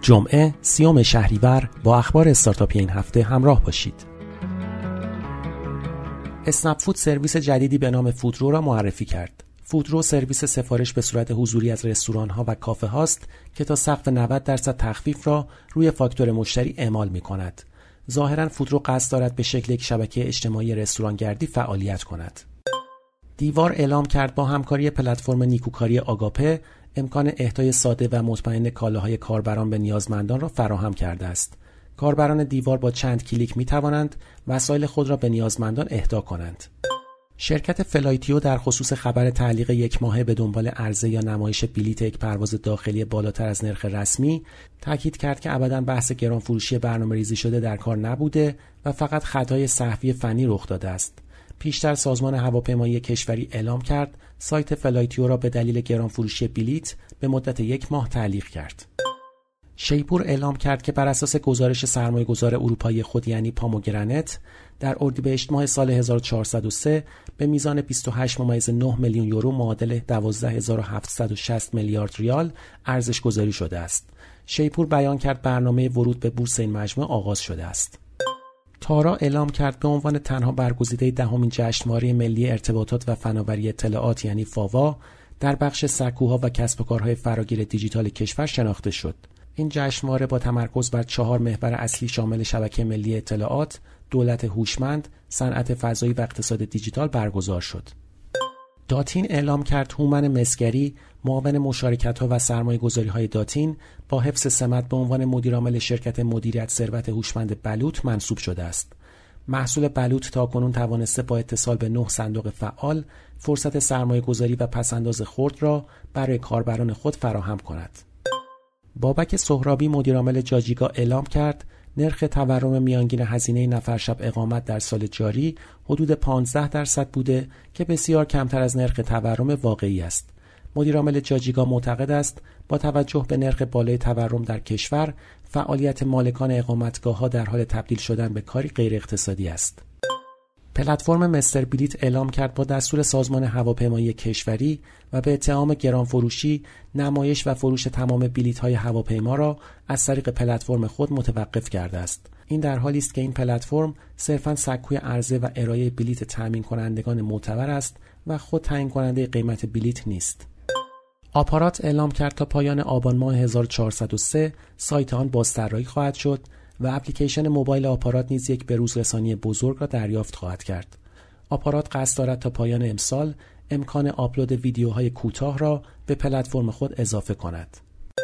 جمعه 30 شهریور با اخبار استارتاپی این هفته همراه باشید. اسنپ فود سرویس جدیدی به نام فودرو را معرفی کرد. فودرو سرویس سفارش به صورت حضوری از رستوران‌ها و کافه هاست که تا سقف 90% تخفیف را روی فاکتور مشتری اعمال می‌کند. ظاهراً فودرو قصد دارد به شکل یک شبکه اجتماعی رستورانگردی فعالیت کند. دیوار اعلام کرد با همکاری پلتفرم نیکوکاری آگاپه امکان اهدای ساده و مطمئن کالاهای کاربران به نیازمندان را فراهم کرده است. کاربران دیوار با چند کلیک می توانند وسایل خود را به نیازمندان اهدا کنند. شرکت فلایتیو در خصوص خبر تعلیق 1 ماهه به دنبال عرضه یا نمایش بلیت یک پرواز داخلی بالاتر از نرخ رسمی تاکید کرد که ابداً بحث گرانفروشی برنامه‌ریزی شده در کار نبوده و فقط خطای صحفی فنی رخ داده است. پیشتر سازمان هواپیمایی کشوری اعلام کرد سایت فلایتیو را به دلیل گرانفروشی بلیت به مدت 1 ماه تعلیق کرد. شیپور اعلام کرد که بر اساس گزارش سرمایه‌گذار اروپایی خود یعنی پاموگرانت در اردیبهشت ماه سال 1403 به میزان 28.9 میلیون یورو معادل 12760 میلیارد ریال ارزش گذاری شده است. شیپور بیان کرد برنامه ورود به بورس این مجموعه آغاز شده است. تارا اعلام کرد به عنوان تنها برگزیده 10مین جشنواره ملی ارتباطات و فناوری اطلاعات یعنی فاوا در بخش سکوها و کسب و کارهای فراگیر دیجیتال کشور شناخته شد. این جشنواره با تمرکز بر 4 محور اصلی شامل شبکه ملی اطلاعات، دولت هوشمند، صنعت فضایی و اقتصاد دیجیتال برگزار شد. داتین اعلام کرد هومن مسگری معاون مشارکت‌ها و سرمایه‌گذاری‌های داتین با حفظ سمت به عنوان مدیرعامل شرکت مدیریت ثروت هوشمند بلوط منصوب شده است. محصول بلوط تاکنون توانسته با اتصال به 9 صندوق فعال فرصت سرمایه‌گذاری و پس‌انداز خرد را برای کاربران خود فراهم کند. بابک سهرابی مدیرعامل جاجیگا اعلام کرد نرخ تورم میانگین هزینه نفر شب اقامت در سال جاری حدود 15% بوده که بسیار کمتر از نرخ تورم واقعی است. مدیرعامل جاجیگا معتقد است با توجه به نرخ بالای تورم در کشور، فعالیت مالکان اقامتگاه‌ها در حال تبدیل شدن به کاری غیر اقتصادی است. پلتفرم مستر بلیت اعلام کرد با دستور سازمان هواپیمایی کشوری و به اتهام گرانفروشی نمایش و فروش تمام بلیط‌های هواپیما را از طریق پلتفرم خود متوقف کرده است. این در حالی است که این پلتفرم صرفاً سکوی عرضه و ارائه بلیط تامین کنندگان معتبر است و خود تعیین کننده قیمت بلیط نیست. آپارات اعلام کرد تا پایان آبان ماه 1403 سایت آن بازطراحی خواهد شد و اپلیکیشن موبایل آپارات نیز یک بروز رسانی بزرگ را دریافت خواهد کرد. آپارات قصد دارد تا پایان امسال امکان آپلود ویدیوهای کوتاه را به پلتفرم خود اضافه کند.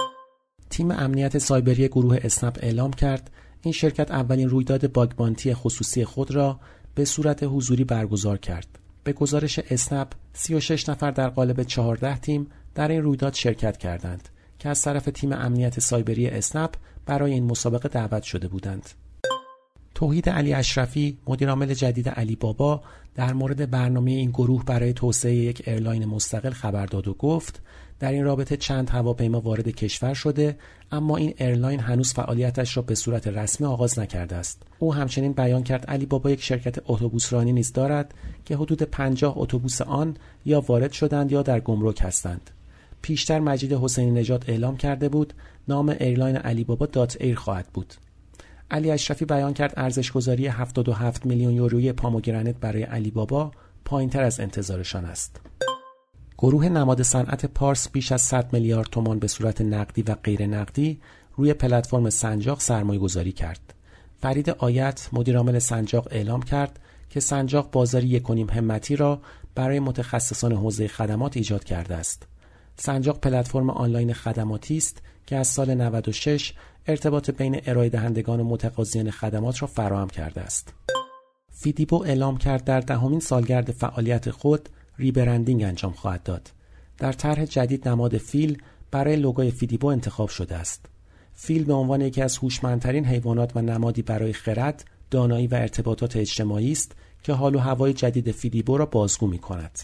تیم امنیت سایبری گروه اسنپ اعلام کرد این شرکت اولین رویداد باگ بانتی خصوصی خود را به صورت حضوری برگزار کرد. به گزارش اسنپ 36 نفر در قالب 14 تیم در این رویداد شرکت کردند که از طرف تیم امنیت سایبری اسنپ برای این مسابقه دعوت شده بودند. توحید علی اشرفی مدیرعامل جدید علی بابا در مورد برنامه این گروه برای توسعه یک ایرلاین مستقل خبر داد و گفت در این رابطه چند هواپیما وارد کشور شده اما این ایرلاین هنوز فعالیتش را به صورت رسمی آغاز نکرده است. او همچنین بیان کرد علی بابا یک شرکت اتوبوس رانی نیز دارد که حدود 50 اتوبوس آن یا وارد شدند یا در گمرک هستند. پیشتر مجید حسینی نژاد اعلام کرده بود نام ایرلاین علی بابا دات ایر خواهد بود. علی اشرفی بیان کرد ارزش‌گذاری 77 میلیون یورویی پاموگرانت برای علی بابا پایین‌تر از انتظارشان است. گروه نماد صنعت پارس بیش از 100 میلیارد تومان به صورت نقدی و غیر نقدی روی پلتفرم سنجاق سرمایه‌گذاری کرد. فرید آیت مدیرعامل سنجاق اعلام کرد که سنجاق بازاری 1.5 همتی را برای متخصصان حوزه خدمات ایجاد کرده است. سنجاق پلتفرم آنلاین خدماتی است که از سال 96 ارتباط بین ارائه دهندگان و متقاضیان خدمات را فراهم کرده است. فیدیبو اعلام کرد در 10مین سالگرد فعالیت خود ریبرندینگ انجام خواهد داد. در طرح جدید نماد فیل برای لوگوی فیدیبو انتخاب شده است. فیل به عنوان یکی از هوشمندترین حیوانات و نمادی برای خرد، دانایی و ارتباطات اجتماعی است که حال و هوای جدید فیدیبو را بازگو می‌کند.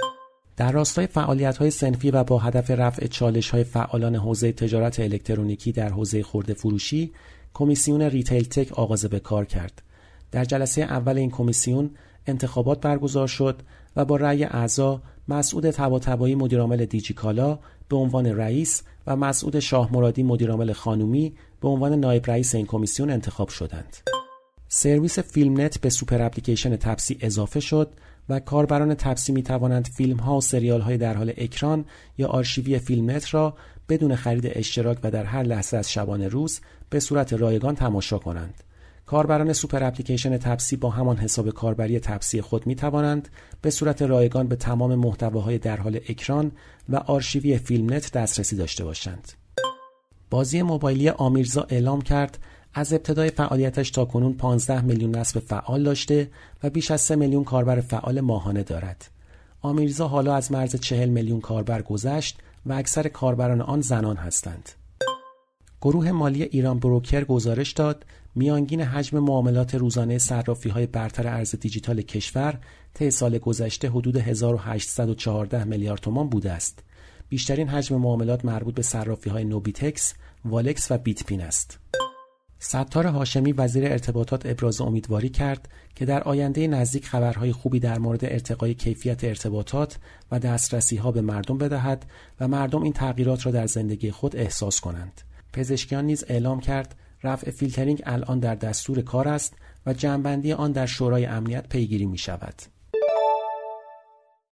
در راستای فعالیت‌های صنفی و با هدف رفع چالش‌های فعالان حوزه تجارت الکترونیکی در حوزه خرده فروشی، کمیسیون ریتیل تک آغاز به کار کرد. در جلسه اول این کمیسیون انتخابات برگزار شد و با رأی اعضا مسعود طباطبایی مدیرعامل دیجیکالا به عنوان رئیس و مسعود شاه مرادی مدیرعامل خانومی به عنوان نایب رئیس این کمیسیون انتخاب شدند. سرویس فیلم نت به سوپر اپلیکیشن تپسی اضافه شد و کاربران تپسی می توانند فیلم ها و سریال های در حال اکران یا آرشیوی فیلم نت را بدون خرید اشتراک و در هر لحظه از شبانه روز به صورت رایگان تماشا کنند. کاربران سوپر اپلیکیشن تپسی با همان حساب کاربری تپسی خود می توانند به صورت رایگان به تمام محتواهای در حال اکران و آرشیوی فیلم نت دسترسی داشته باشند. بازی موبایلی آمیرزا اعلام کرد از ابتدای فعالیتش تا کنون 15 میلیون نصب فعال داشته و بیش از 3 میلیون کاربر فعال ماهانه دارد. آمیرزا حالا از مرز 40 میلیون کاربر گذشت و اکثر کاربران آن زنان هستند. گروه مالی ایران بروکر گزارش داد میانگین حجم معاملات روزانه صرافی‌های برتر ارز دیجیتال کشور طی سال گذشته حدود 1814 میلیارد تومان بوده است. بیشترین حجم معاملات مربوط به صرافی‌های نوبیتکس، والکس و بیت پین است. ستار هاشمی وزیر ارتباطات ابراز امیدواری کرد که در آینده نزدیک خبرهای خوبی در مورد ارتقای کیفیت ارتباطات و دسترسی‌ها به مردم بدهد و مردم این تغییرات را در زندگی خود احساس کنند. پزشکیان نیز اعلام کرد رفع فیلترینگ الان در دستور کار است و جمع‌بندی آن در شورای امنیت پیگیری می‌شود.